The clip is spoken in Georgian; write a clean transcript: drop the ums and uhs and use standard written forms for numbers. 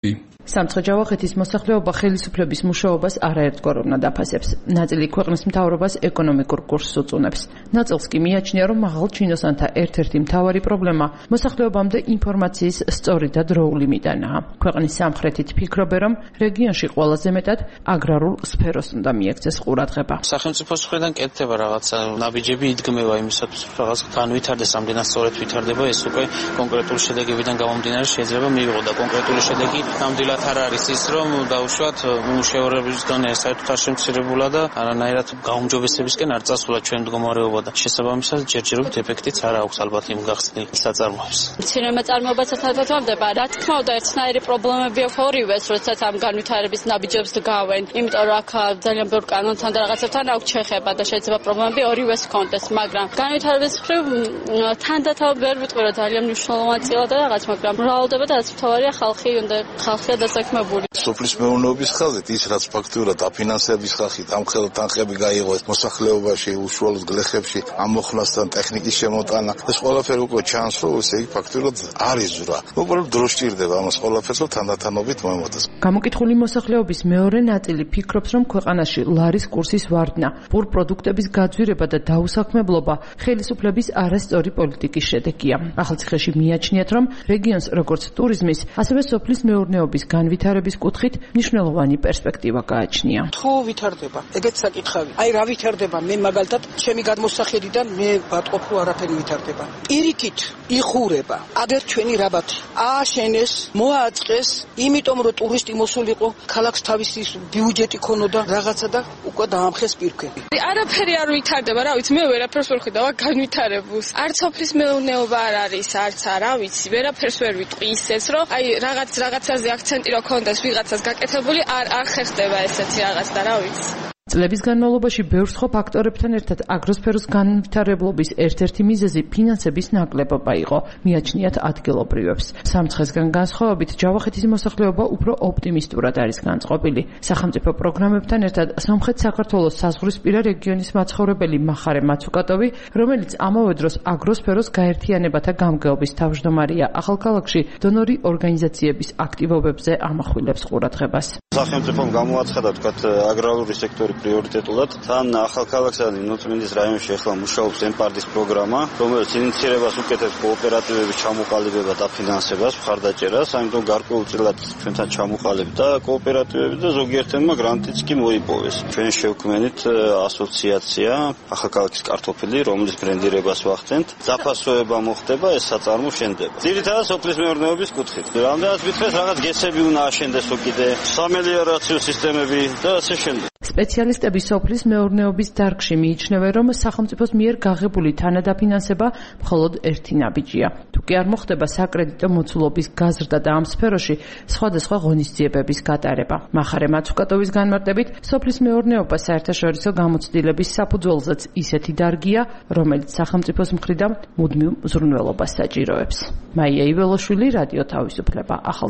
სამცხე-ჯავახეთის მოსახლეობა ხელისუფლების მუშაობას არაერთგვაროვნად აფასებს. ნაწილი ქვეყნის მთავრობას ეკონომიკურ კურსს უწუნებს. ნაწილს კი მიაჩნია, რომ მაღალ ჩინოსანთა ერთ-ერთი მთავარი პრობლემა მოსახლეობამდე ინფორმაციის სწორი და დროული მიტანაა. ქვეყნის სამხრეთით ფიქრობენ, რომ რეგიონში ყველაზე მეტად აგრარულ სფეროს უნდა მიექცეს ყურადღება. სახელმწიფოს მხრიდან კეთდება რაღაცა ნაბიჯები იდგმება იმისათვის, რომ რაღაც განვითარდეს, ამდენად სწორედ ვითარდება, ეს უკვე კონკრეტული შედეგებიდან გამომდინარე შეიძლება მიიღო და კონკრეტული შედეგი ნამდვილად არ არის ის, რომ დაუშვათ უმუშევრობის დონე საერთოდ არ შემცირებულა და არანაირად გაუმჯობესებისკენ არ წასულა ჩვენ მდგომარეობა და შესაბამისად ჯერჯერობით ეფექტიც არ აქვს ალბათ იმ გახსნილ საწარმოებს. მცირე მეწარმეობასაც თანხმდება. რა თქმა უნდა, ერთნაირი პრობლემები აქვს ორივეს, როდესაც ამ განვითარების ნაბიჯებს დგავენ, იმიტომ რომ აქ ძალიან ბევრ კანონთან და რაღაცებთან აქვს შეხება და შეიძლება პრობლემები ორივეს ჰქონდეს, მაგრამ განვითარების მხრივ თანდათან ვერ ვიტყვი რომ ძალიან მნიშვნელოვანი წილა და რაღაც, მაგრამ მრავლდება და რაც მთავარია ხალხია დასაქმებული. სოფლის მეურნეობის ხაზით ის რაც ფაქტურად დაფინანსების ხალხით ამ თანხები გაიღო მოსახლეობაში, უშუალოდ გლეხებში, ამ მოხლასთან ტექნიკის შემოტანა, ეს ყველაფერი უკვე ჩანს, რომ ესე იგი ფაქტურად არის ზრა. უბრალოდ დრო სჭირდება ამას ყველაფერს, რომ თანდათანობით მოემოწოს. გამოკითხული მოსახლეობის მეორე ნაწილი ფიქრობს, რომ ქვეყანაში ლარის კურსის ვარდნა, პურ პროდუქტების გაძვირება და დაუსაქმებლობა ხელისუფლების არასწორი პოლიტიკის შედეგია. ახალციხეში მიაჩნიათ, რომ რეგიონს როგორც ტურიზმის, ასევე სოფლის მეურნეობის განვითარების კუთხით მნიშვნელოვანი პერსპექტივა გააჩნია. თუ ვითარდება, ეგეც საკითხავი. აი რა ვითარდება, მე მაგალითად ჩემი გადმოსახედიდან მე ვატყობ რომ არაფერი ვითარდება. პირიქით იხურება. აგერ ჩვენი რაბათი ააშენეს, მოაწყეს, იმიტომ რომ ტურისტი მოსულიყო, ქალაქს თავისი ბიუჯეტი ქონოდა რაღაცა და უკვე დაამხეს პირქვები. არაფერი არ ვითარდება, რა ვიცი, მე ვერაფერს ვერ ხედავ განვითარებულს. არც სოფლის მეურნეობა არ არის, არც რა ვიცი, ვერაფერს ვერ ვიტყვი ისეც, რომ აი რაღაცაზე აქცენტი რო ქონდეს ვიღაცას გაკეთებული, არ ხერხდება ესეთი რაღაც და რა ვიცი. წლების განმავლობაში ბევრ სხვა ფაქტორებთან ერთად აგროსფეროს განვითარებლობის ერთ-ერთი მიზეზი ფინანსების ნაკლებობა იყო, მიაჩნიათ ადგილობრივებს. სამცხესგან განსხვავებით, ჯავახეთის მოსახლეობა უფრო ოპტიმისტურად არის განწყობილი. სახელმწიფო პროგრამებთან ერთად სომხეთ-საქართველოს საზღვრისპირა რეგიონის მაცხოვრებელი მახარე მაცუკატოვი, რომელიც ამავე დროს აგროსფეროს გაერთიანებათა გამგეობის თავმჯდომარეა ახალქალაქში, დონორი ორგანიზაციების აქტივობებზე ამახვილებს ყურადღებას. სახელმწიფომ გამოაცხადა თქვათ აგრარული სექტორი პრიორიტეტულად. თან ახალქალაქსა და ნოწმინდის რაიონში ახლა მუშაობს ემპარდის პროგრამა, რომელიც ინიციირებას უკეთებს კოოპერატივების ჩამოყალიბება და ფინანსებას, მხარდაჭერას, ამიტომ გარკვეულწილად ჩვენთან ჩამოყალიბდა და კოოპერატივები და ზოგიერთებმა გრანტიც კი მოიპოვეს. ჩვენ შევქმნით ასოციაცია ახალქალაქის კარტოფილი, რომლის ბრენდირებას ვახდენთ. დაფასოება მოხდება, ეს საწარმო შენდება. ძირითადად სოფლის მეურნეობის კუთხით. რამდენად მithres რაღაც გესები უნდა აშენდეს უკიდე, სამელიორაციო სისტემები და ასე შემდეგ. სპეციალისტები სოფლის მეურნეობის დარგში მიიჩნევენ, რომ სახელმწიფოს მიერ გაღებული თანადაფინანსება მხოლოდ ერთი ნაბიჯია. თუ კი არ მოხდება საკრედიტო მოცულობის გაზრდა და ამ სფეროში სხვადასხვა ღონისძიებების გატარება. მახარე მაცუკატოვის განმარტებით, სოფლის მეურნეობა საერთაშორისო გამოცდილების საფუძველზეც ისეთი დარგია, რომელიც სახელმწიფოს მხრიდან მუდმივ მზრუნველობას საჭიროებს. მაია იველოშვილი, რადიო თავისუფლება.